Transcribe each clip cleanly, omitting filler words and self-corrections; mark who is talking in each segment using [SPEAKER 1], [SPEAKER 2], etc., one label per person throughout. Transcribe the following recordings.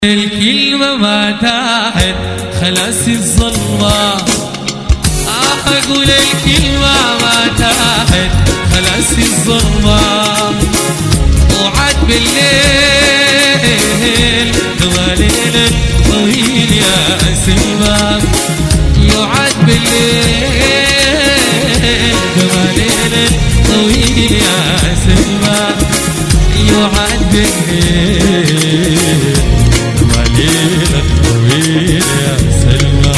[SPEAKER 1] الكلمة ما تاهت خلاص الظلمة، أقول الكلمة ما تاهت خلاص الظلمة، وعد بالليل ليل طويل يا سلمى، يعد بالليل ليل طويل يا سلمى، يعد بالليل ليل طويل يا سلمى.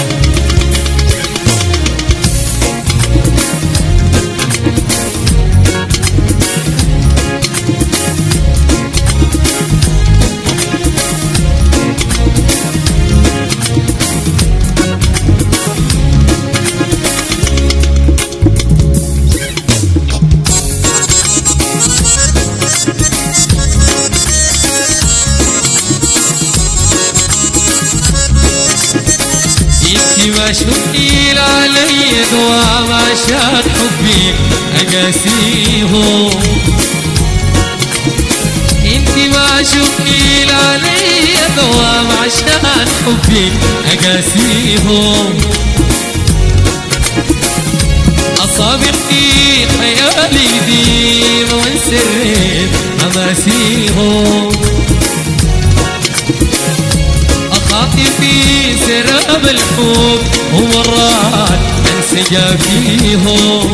[SPEAKER 1] ما شفت علي دوام عشان حبي أقاسيه، انت ما شفت علي دوام عشان حبي أقاسيه، أصابرتي خيالي ديم وانسرت أماسيه، أخاطي في سراب الحب ومرات انسجى فيه،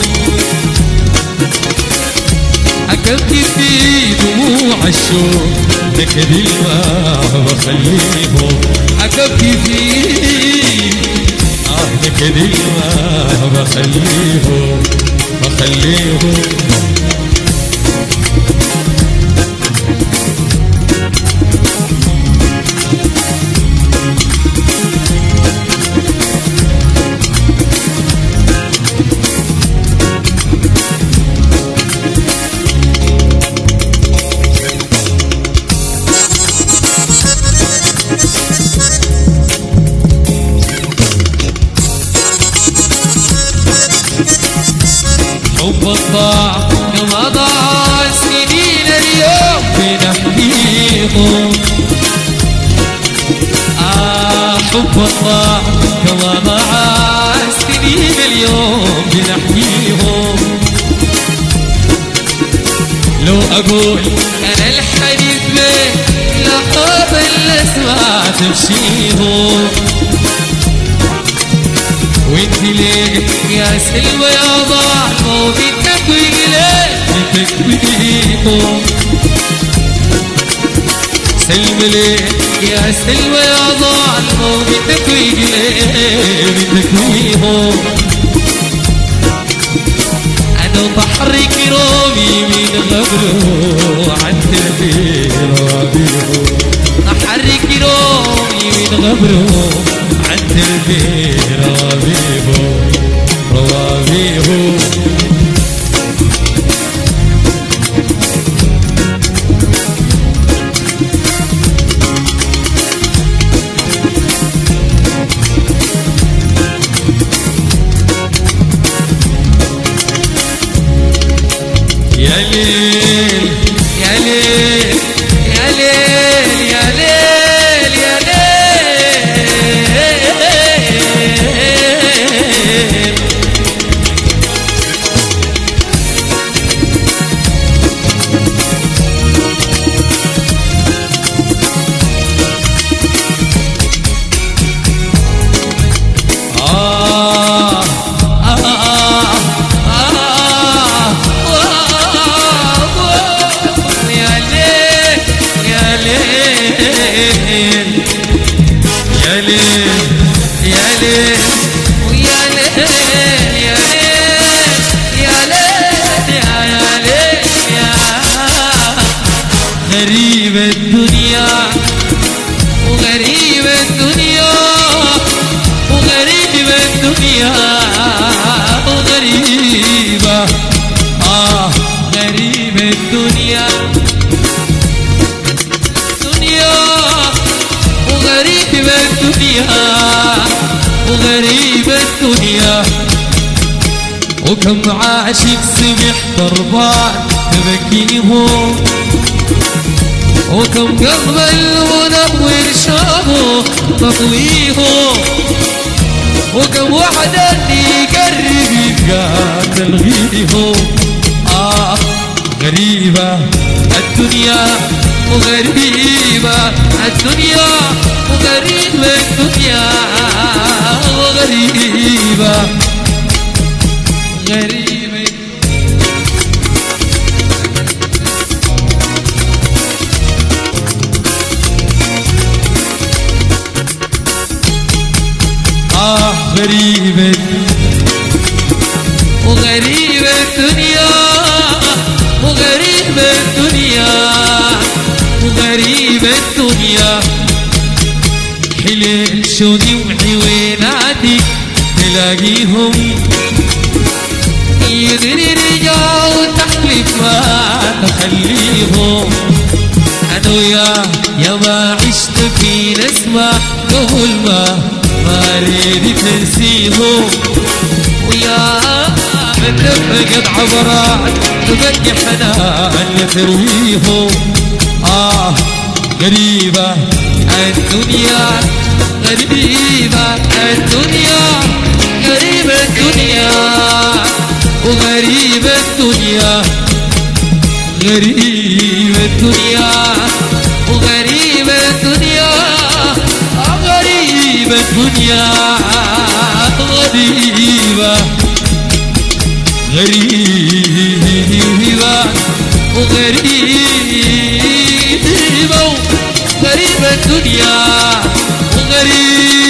[SPEAKER 1] حكمت في دموع الشوق نكد ما بخليه، حكمت في نكد ما بخليه. حب الضاع كما ضاع السنين اليوم بنحكيه، حب الضاع كما ضاع السنين اليوم بنحكيه، لو أقول أنا الحديث بك لقب الأسماء تمشيه، وانت ليه يا سلوى يا ظالمة وبتكوي ليه بتكويه، سلمى ليه يا سلوى يا ظالمة وبتكوي ليه بتكويه، أنا بحرك رومي من غبره عن تربيه رابيه، أحرك رومي من غبره عن تربيه رابيه. يا ليل يا ليل يا ليل يا ليل يا ليل، غريب الدنيا وغريب الدنيا وغريب الدنيا وغريبة، غريب الدنيا دنيا وغريب الدنيا وغريب الدنيا، وكم عاشق سمح ضربان تبكيهم، وكم قلب المنور شافه تطويه، وكم وحدة يقرب يبقى تلغيه. غريبة الدنيا وغريبة الدنيا وغريبة الدنيا وغريبة غريبة. غريبة وغريبة الدنيا وغريبة الدنيا وغريبة الدنيا. حليل شوني وحويناتي تلاقيهم يدري رجع وتحلف ما تخليهم. أنا يا ما عشت في نسمة قبل ما اريد تنسيهم، ويا متفقد عبرات تبقي حنان ترويهم. غريبة الدنيا غريبة الدنيا غريبة الدنيا وغريبة الدنيا غريبة الدنيا وغريبة الدنيا غريبة الدنيا غريبة غريبة وغريبة غريبة الدنيا وغريبة